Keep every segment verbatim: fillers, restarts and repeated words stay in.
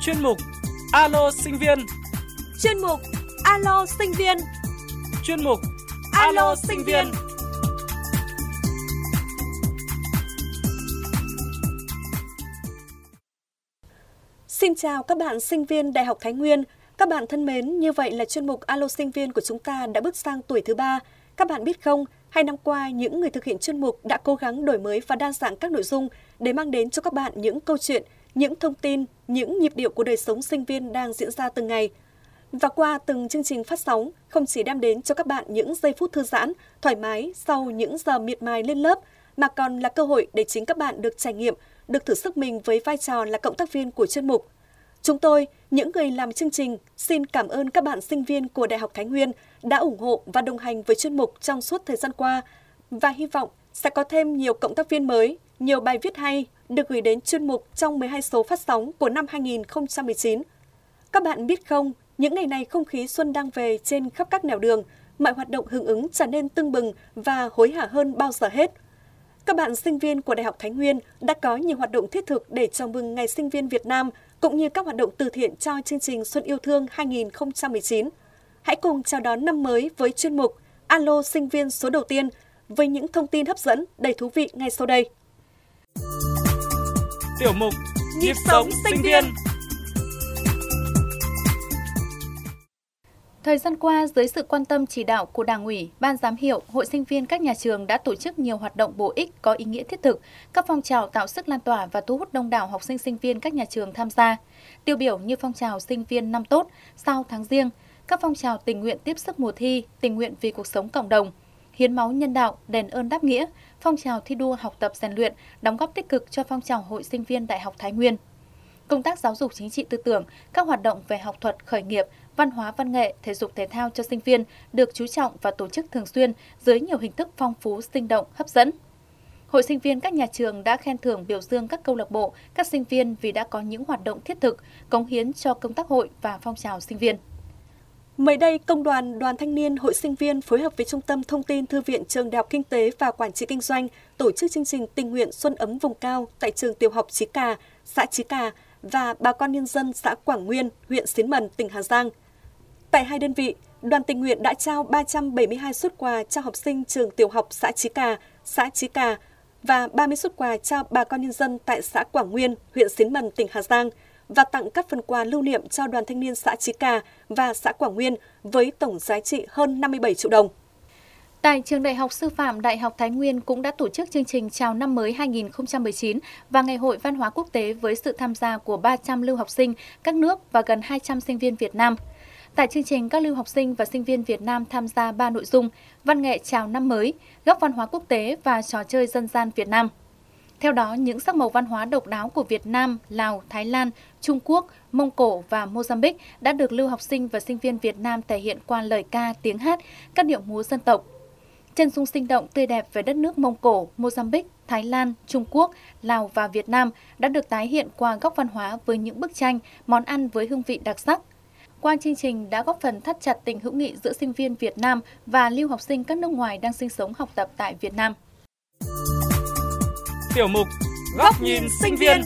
Chuyên mục Alo sinh viên. Chuyên mục Alo sinh viên. Chuyên mục Alo sinh viên. Xin chào các bạn sinh viên Đại học Thái Nguyên. Các bạn thân mến, như vậy là chuyên mục Alo sinh viên của chúng ta đã bước sang tuổi thứ ba. Các bạn biết không, hai năm qua, những người thực hiện chuyên mục đã cố gắng đổi mới và đa dạng các nội dung để mang đến cho các bạn những câu chuyện, những thông tin, những nhịp điệu của đời sống sinh viên đang diễn ra từng ngày. Và qua từng chương trình phát sóng, không chỉ đem đến cho các bạn những giây phút thư giãn, thoải mái sau những giờ miệt mài lên lớp, mà còn là cơ hội để chính các bạn được trải nghiệm, được thử sức mình với vai trò là cộng tác viên của chuyên mục. Chúng tôi, những người làm chương trình, xin cảm ơn các bạn sinh viên của Đại học Thái Nguyên đã ủng hộ và đồng hành với chuyên mục trong suốt thời gian qua và hy vọng sẽ có thêm nhiều cộng tác viên mới, nhiều bài viết hay được gửi đến chuyên mục trong mười hai số phát sóng của năm hai nghìn không trăm mười chín. Các bạn biết không, những ngày này không khí xuân đang về trên khắp các nẻo đường, mọi hoạt động hưởng ứng trở nên tưng bừng và hối hả hơn bao giờ hết. Các bạn sinh viên của Đại học Thái Nguyên đã có nhiều hoạt động thiết thực để chào mừng Ngày Sinh viên Việt Nam, cũng như các hoạt động từ thiện cho chương trình Xuân Yêu Thương hai nghìn không trăm mười chín. Hãy cùng chào đón năm mới với chuyên mục Alo sinh viên số đầu tiên với những thông tin hấp dẫn đầy thú vị ngay sau đây. Tiểu mục Nhịp sống sinh viên. Thời gian qua, dưới sự quan tâm chỉ đạo của Đảng ủy, Ban giám hiệu, Hội sinh viên các nhà trường đã tổ chức nhiều hoạt động bổ ích có ý nghĩa thiết thực, các phong trào tạo sức lan tỏa và thu hút đông đảo học sinh sinh viên các nhà trường tham gia. Tiêu biểu như phong trào sinh viên năm tốt, sau tháng riêng, các phong trào tình nguyện tiếp sức mùa thi, tình nguyện vì cuộc sống cộng đồng, hiến máu nhân đạo, đền ơn đáp nghĩa, phong trào thi đua học tập rèn luyện, đóng góp tích cực cho phong trào Hội sinh viên Đại học Thái Nguyên. Công tác giáo dục chính trị tư tưởng, các hoạt động về học thuật khởi nghiệp, văn hóa văn nghệ, thể dục thể thao cho sinh viên được chú trọng và tổ chức thường xuyên dưới nhiều hình thức phong phú, sinh động, hấp dẫn. Hội sinh viên các nhà trường đã khen thưởng biểu dương các câu lạc bộ, các sinh viên vì đã có những hoạt động thiết thực, cống hiến cho công tác hội và phong trào sinh viên. Mới đây, Công đoàn Đoàn Thanh niên Hội sinh viên phối hợp với Trung tâm Thông tin Thư viện Trường Đại học Kinh tế và Quản trị Kinh doanh tổ chức chương trình tình nguyện Xuân ấm vùng cao tại trường tiểu học Chí Cà, xã Chí Cà và bà con nhân dân xã Quảng Nguyên, huyện Xín Mần, tỉnh Hà Giang. Tại hai đơn vị, đoàn tình nguyện đã trao ba trăm bảy mươi hai suất quà cho học sinh trường tiểu học xã Chí Cà, xã Chí Cà và ba mươi suất quà cho bà con nhân dân tại xã Quảng Nguyên, huyện Xín Mần, tỉnh Hà Giang và tặng các phần quà lưu niệm cho đoàn thanh niên xã Chí Cà và xã Quảng Nguyên với tổng giá trị hơn năm mươi bảy triệu đồng. Tại Trường Đại học Sư phạm Đại học Thái Nguyên cũng đã tổ chức chương trình chào năm mới hai nghìn không trăm mười chín và Ngày hội Văn hóa Quốc tế với sự tham gia của ba trăm lưu học sinh các nước và gần hai trăm sinh viên Việt Nam. Tại chương trình, các lưu học sinh và sinh viên Việt Nam tham gia ba nội dung: văn nghệ chào năm mới, góc văn hóa quốc tế và trò chơi dân gian Việt Nam. Theo đó, những sắc màu văn hóa độc đáo của Việt Nam, Lào, Thái Lan, Trung Quốc, Mông Cổ và Mozambique đã được lưu học sinh và sinh viên Việt Nam thể hiện qua lời ca, tiếng hát, các điệu múa dân tộc. Chân dung sinh động tươi đẹp về đất nước Mông Cổ, Mozambique, Thái Lan, Trung Quốc, Lào và Việt Nam đã được tái hiện qua góc văn hóa với những bức tranh, món ăn với hương vị đặc sắc. Qua chương trình đã góp phần thắt chặt tình hữu nghị giữa sinh viên Việt Nam và lưu học sinh các nước ngoài đang sinh sống học tập tại Việt Nam. Tiểu mục Góc nhìn sinh viên.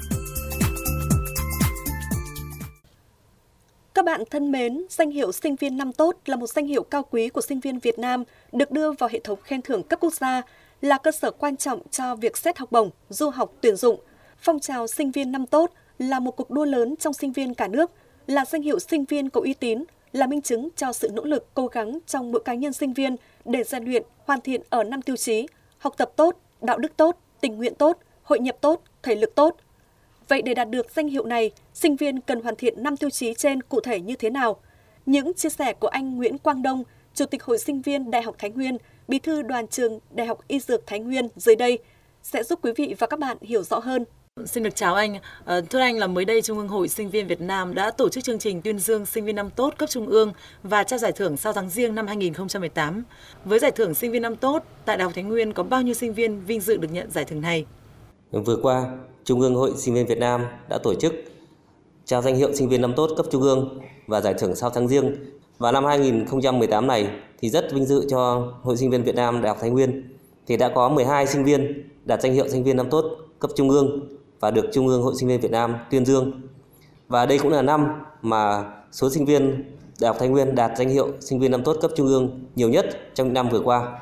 Các bạn thân mến, danh hiệu sinh viên năm tốt là một danh hiệu cao quý của sinh viên Việt Nam được đưa vào hệ thống khen thưởng cấp quốc gia, là cơ sở quan trọng cho việc xét học bổng, du học, tuyển dụng. Phong trào sinh viên năm tốt là một cuộc đua lớn trong sinh viên cả nước, là danh hiệu sinh viên có uy tín, là minh chứng cho sự nỗ lực cố gắng trong mỗi cá nhân sinh viên để rèn luyện, hoàn thiện ở năm tiêu chí: học tập tốt, đạo đức tốt, tình nguyện tốt, hội nhập tốt, thể lực tốt. Vậy để đạt được danh hiệu này, sinh viên cần hoàn thiện năm tiêu chí trên cụ thể như thế nào? Những chia sẻ của anh Nguyễn Quang Đông, Chủ tịch Hội sinh viên Đại học Thái Nguyên, Bí thư Đoàn trường Đại học Y Dược Thái Nguyên dưới đây sẽ giúp quý vị và các bạn hiểu rõ hơn. Xin được chào anh. À, thưa anh là mới đây Trung ương Hội sinh viên Việt Nam đã tổ chức chương trình tuyên dương sinh viên năm tốt cấp trung ương và trao giải thưởng sau tháng Giêng năm hai nghìn không trăm mười tám. Với giải thưởng sinh viên năm tốt, tại Đại học Thái Nguyên có bao nhiêu sinh viên vinh dự được nhận giải thưởng này? Vừa qua, Trung ương Hội sinh viên Việt Nam đã tổ chức trao danh hiệu sinh viên năm tốt cấp trung ương và giải thưởng sau tháng Giêng. Và năm hai nghìn không trăm mười tám này thì rất vinh dự cho Hội sinh viên Việt Nam Đại học Thái Nguyên thì đã có mười hai sinh viên đạt danh hiệu sinh viên năm tốt cấp trung ương và được Trung ương Hội sinh viên Việt Nam tuyên dương. Và đây cũng là năm mà số sinh viên Đại học Thái Nguyên đạt danh hiệu sinh viên năm tốt cấp trung ương nhiều nhất trong năm vừa qua.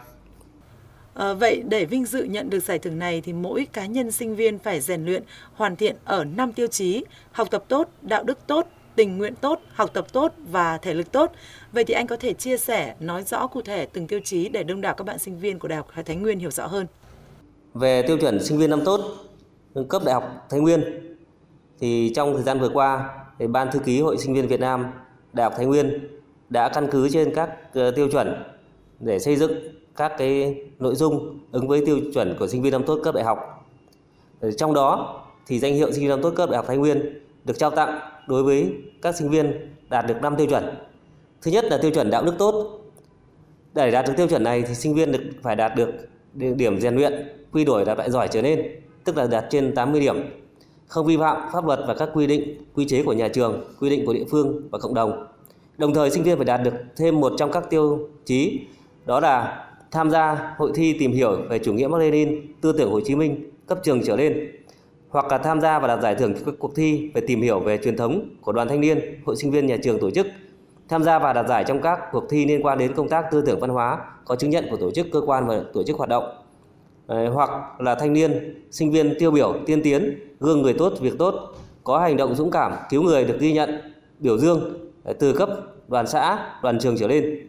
À, vậy để vinh dự nhận được giải thưởng này thì mỗi cá nhân sinh viên phải rèn luyện, hoàn thiện ở năm tiêu chí: học tập tốt, đạo đức tốt, tình nguyện tốt, học tập tốt và thể lực tốt. Vậy thì anh có thể chia sẻ, nói rõ cụ thể từng tiêu chí để đông đảo các bạn sinh viên của Đại học Thái Nguyên hiểu rõ hơn. Về tiêu chuẩn sinh viên năm tốt cấp Đại học Thái Nguyên thì trong thời gian vừa qua, thì Ban Thư ký Hội Sinh viên Việt Nam Đại học Thái Nguyên đã căn cứ trên các tiêu chuẩn để xây dựng các cái nội dung ứng với tiêu chuẩn của sinh viên năm tốt cấp đại học. Trong đó thì danh hiệu sinh viên năm tốt cấp Đại học Thái Nguyên được trao tặng đối với các sinh viên đạt được năm tiêu chuẩn. Thứ nhất là tiêu chuẩn đạo đức tốt. Để đạt được tiêu chuẩn này thì sinh viên được phải đạt được điểm rèn luyện quy đổi đạt loại giỏi trở lên, tức là đạt trên tám mươi điểm, không vi phạm pháp luật và các quy định, quy chế của nhà trường, quy định của địa phương và cộng đồng. Đồng thời sinh viên phải đạt được thêm một trong các tiêu chí, đó là tham gia hội thi tìm hiểu về chủ nghĩa Mác Lênin, tư tưởng Hồ Chí Minh cấp trường trở lên, hoặc là tham gia và đạt giải thưởng các cuộc thi về tìm hiểu về truyền thống của đoàn thanh niên, hội sinh viên nhà trường tổ chức, tham gia và đạt giải trong các cuộc thi liên quan đến công tác tư tưởng văn hóa có chứng nhận của tổ chức, cơ quan và tổ chức hoạt động, Đấy, hoặc là thanh niên, sinh viên tiêu biểu, tiên tiến, gương người tốt, việc tốt, có hành động dũng cảm, cứu người được ghi nhận, biểu dương từ cấp đoàn xã, đoàn trường trở lên.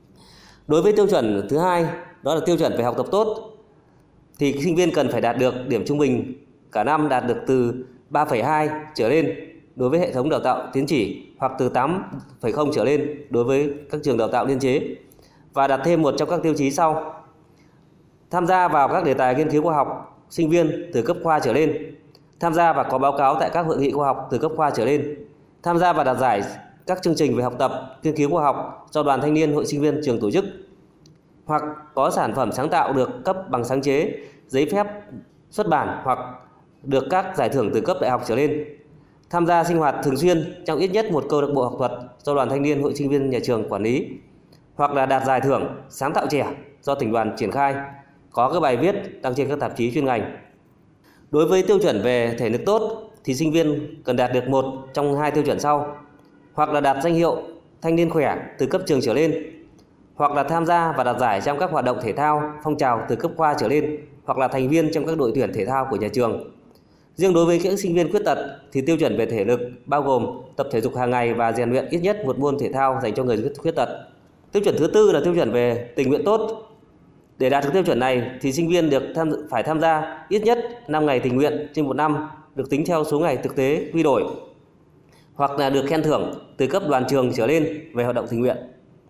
Đối với tiêu chuẩn thứ hai, đó là tiêu chuẩn về học tập tốt, thì sinh viên cần phải đạt được điểm trung bình cả năm đạt được từ ba phẩy hai trở lên đối với hệ thống đào tạo tín chỉ, hoặc từ tám phẩy không trở lên đối với các trường đào tạo liên chế, và đạt thêm một trong các tiêu chí sau: tham gia vào các đề tài nghiên cứu khoa học, sinh viên từ cấp khoa trở lên, tham gia và có báo cáo tại các hội nghị khoa học từ cấp khoa trở lên, tham gia và đạt giải các chương trình về học tập, nghiên cứu khoa học do đoàn thanh niên, hội sinh viên trường tổ chức, hoặc có sản phẩm sáng tạo được cấp bằng sáng chế, giấy phép xuất bản hoặc được các giải thưởng từ cấp đại học trở lên, tham gia sinh hoạt thường xuyên trong ít nhất một câu lạc bộ học thuật do đoàn thanh niên, hội sinh viên nhà trường quản lý, hoặc là đạt giải thưởng sáng tạo trẻ do tỉnh đoàn triển khai, có các bài viết đăng trên các tạp chí chuyên ngành. Đối với tiêu chuẩn về thể lực tốt thì sinh viên cần đạt được một trong hai tiêu chuẩn sau: hoặc là đạt danh hiệu thanh niên khỏe từ cấp trường trở lên, hoặc là tham gia và đạt giải trong các hoạt động thể thao, phong trào từ cấp khoa trở lên, hoặc là thành viên trong các đội tuyển thể thao của nhà trường. Riêng đối với các sinh viên khuyết tật thì tiêu chuẩn về thể lực bao gồm tập thể dục hàng ngày và rèn luyện ít nhất một môn thể thao dành cho người khuyết tật. Tiêu chuẩn thứ tư là tiêu chuẩn về tình nguyện tốt. Để đạt được tiêu chuẩn này thì sinh viên được tham, phải tham gia ít nhất năm ngày tình nguyện trên một năm, được tính theo số ngày thực tế quy đổi, hoặc là được khen thưởng từ cấp đoàn trường trở lên về hoạt động tình nguyện.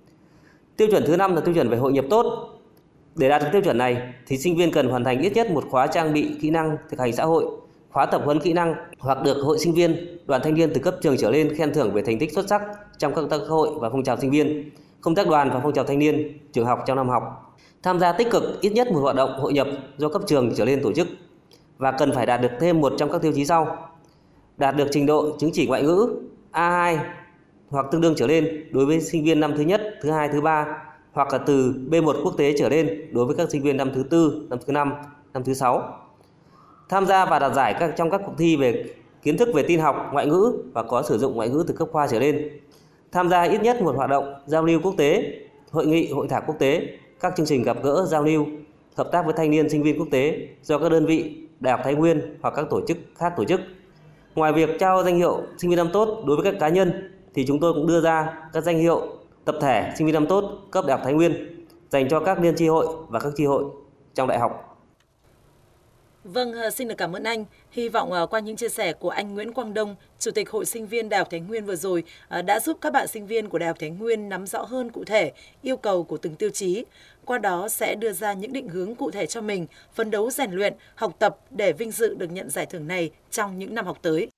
Tiêu chuẩn thứ năm là tiêu chuẩn về hội nhập tốt. Để đạt được tiêu chuẩn này thì sinh viên cần hoàn thành ít nhất một khóa trang bị kỹ năng thực hành xã hội, khóa tập huấn kỹ năng, hoặc được hội sinh viên, đoàn thanh niên từ cấp trường trở lên khen thưởng về thành tích xuất sắc trong các công tác hội và phong trào sinh viên, công tác đoàn và phong trào thanh niên trường học trong năm học. Tham gia tích cực ít nhất một hoạt động hội nhập do cấp trường trở lên tổ chức, và cần phải đạt được thêm một trong các tiêu chí sau: đạt được trình độ chứng chỉ ngoại ngữ A hai hoặc tương đương trở lên đối với sinh viên năm thứ nhất, thứ hai, thứ ba, hoặc là từ B một quốc tế trở lên đối với các sinh viên năm thứ tư, năm thứ năm, năm thứ sáu. Tham gia và đạt giải các trong các cuộc thi về kiến thức về tin học, ngoại ngữ và có sử dụng ngoại ngữ từ cấp khoa trở lên. Tham gia ít nhất một hoạt động giao lưu quốc tế, hội nghị, hội thảo quốc tế, các chương trình gặp gỡ, giao lưu, hợp tác với thanh niên, sinh viên quốc tế do các đơn vị Đại học Thái Nguyên hoặc các tổ chức khác tổ chức. Ngoài việc trao danh hiệu sinh viên năm tốt đối với các cá nhân thì chúng tôi cũng đưa ra các danh hiệu tập thể sinh viên năm tốt cấp Đại học Thái Nguyên dành cho các liên chi hội và các chi hội trong đại học. Vâng, xin được cảm ơn anh. Hy vọng qua những chia sẻ của anh Nguyễn Quang Đông, Chủ tịch Hội Sinh viên Đại học Thái Nguyên vừa rồi đã giúp các bạn sinh viên của Đại học Thái Nguyên nắm rõ hơn cụ thể yêu cầu của từng tiêu chí. Qua đó sẽ đưa ra những định hướng cụ thể cho mình, phấn đấu rèn luyện, học tập để vinh dự được nhận giải thưởng này trong những năm học tới.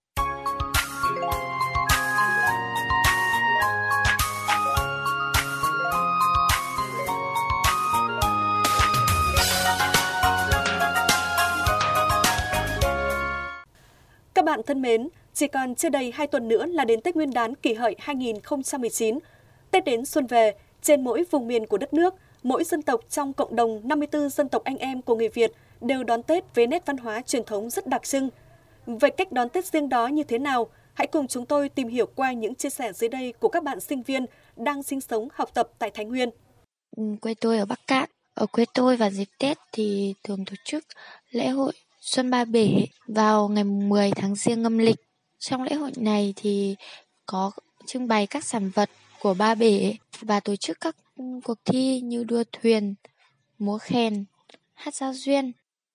Các bạn thân mến, chỉ còn chưa đầy hai tuần nữa là đến Tết Nguyên đán Kỷ Hợi hai nghìn không trăm mười chín. Tết đến xuân về, trên mỗi vùng miền của đất nước, mỗi dân tộc trong cộng đồng năm mươi tư dân tộc anh em của người Việt đều đón Tết với nét văn hóa truyền thống rất đặc trưng. Vậy cách đón Tết riêng đó như thế nào? Hãy cùng chúng tôi tìm hiểu qua những chia sẻ dưới đây của các bạn sinh viên đang sinh sống học tập tại Thái Nguyên. Quê tôi ở Bắc Kạn. Ở quê tôi vào dịp Tết thì thường tổ chức lễ hội Xuân Ba Bể vào ngày mười tháng Giêng âm lịch. Trong lễ hội này thì có trưng bày các sản vật của Ba Bể và tổ chức các cuộc thi như đua thuyền, múa khen, hát giao duyên.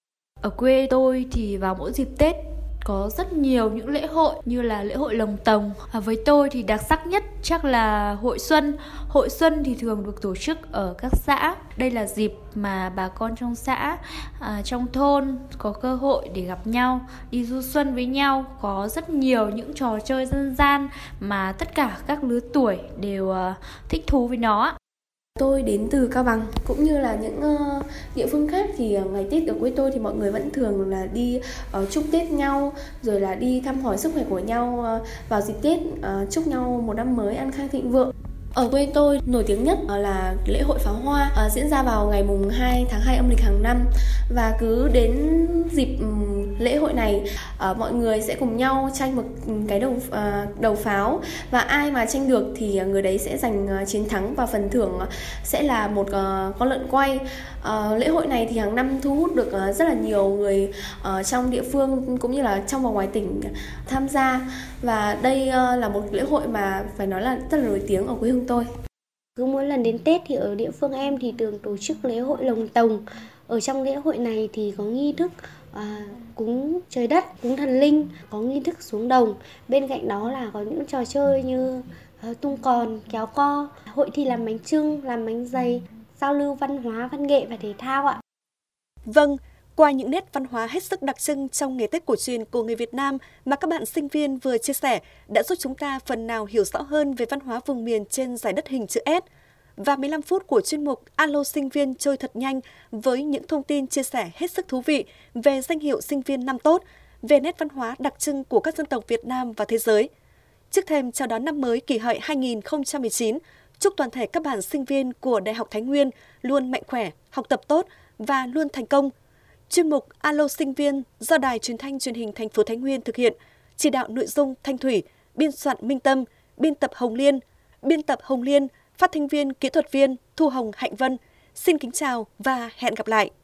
Ở quê tôi thì vào mỗi dịp Tết có rất nhiều những lễ hội như là lễ hội Lồng Tồng. À, với tôi thì đặc sắc nhất chắc là hội Xuân. Hội Xuân thì thường được tổ chức ở các xã. Đây là dịp mà bà con trong xã, à, trong thôn có cơ hội để gặp nhau, đi du xuân với nhau. Có rất nhiều những trò chơi dân gian mà tất cả các lứa tuổi đều uh, thích thú với nó. Tôi đến từ Cao Bằng, cũng như là những uh, địa phương khác thì uh, ngày Tết ở quê tôi thì mọi người vẫn thường là đi uh, chúc Tết nhau, rồi là đi thăm hỏi sức khỏe của nhau uh, vào dịp Tết, uh, chúc nhau một năm mới an khang thịnh vượng. Ở quê tôi nổi tiếng nhất là lễ hội pháo hoa uh, diễn ra vào ngày mùng hai tháng hai âm lịch hàng năm, và cứ đến dịp um, lễ hội này uh, mọi người sẽ cùng nhau tranh một cái đầu uh, đầu pháo, và ai mà tranh được thì người đấy sẽ giành uh, chiến thắng, và phần thưởng uh, sẽ là một uh, con lợn quay. Uh, lễ hội này thì hàng năm thu hút được uh, rất là nhiều người uh, trong địa phương cũng như là trong và ngoài tỉnh tham gia, và đây uh, là một lễ hội mà phải nói là rất là nổi tiếng ở quê hương tôi. Cứ mỗi lần đến Tết thì ở địa phương em thì thường tổ chức lễ hội Lồng Tồng. Ở trong lễ hội này thì có nghi thức à, cúng trời đất, cúng thần linh, có nghi thức xuống đồng. Bên cạnh đó là có những trò chơi như à, tung còn, kéo co, hội thi làm bánh chưng, làm bánh dày, giao lưu văn hóa, văn nghệ và thể thao ạ. Vâng, qua những nét văn hóa hết sức đặc trưng trong ngày Tết cổ truyền của người Việt Nam mà các bạn sinh viên vừa chia sẻ đã giúp chúng ta phần nào hiểu rõ hơn về văn hóa vùng miền trên dải đất hình chữ S. Và mười lăm phút của chuyên mục Alo Sinh viên trôi thật nhanh với những thông tin chia sẻ hết sức thú vị về danh hiệu sinh viên năm tốt, về nét văn hóa đặc trưng của các dân tộc Việt Nam và thế giới. Trước thềm chào đón năm mới Kỷ Hợi hai nghìn không trăm mười chín, chúc toàn thể các bạn sinh viên của Đại học Thái Nguyên luôn mạnh khỏe, học tập tốt và luôn thành công. Chuyên mục Alo Sinh viên do Đài Truyền thanh Truyền hình thành phố Thái Nguyên thực hiện, chỉ đạo nội dung Thanh Thủy, biên soạn Minh Tâm, biên tập Hồng Liên, biên tập Hồng Liên, phát thanh viên, kỹ thuật viên Thu Hồng Hạnh Vân. Xin kính chào và hẹn gặp lại!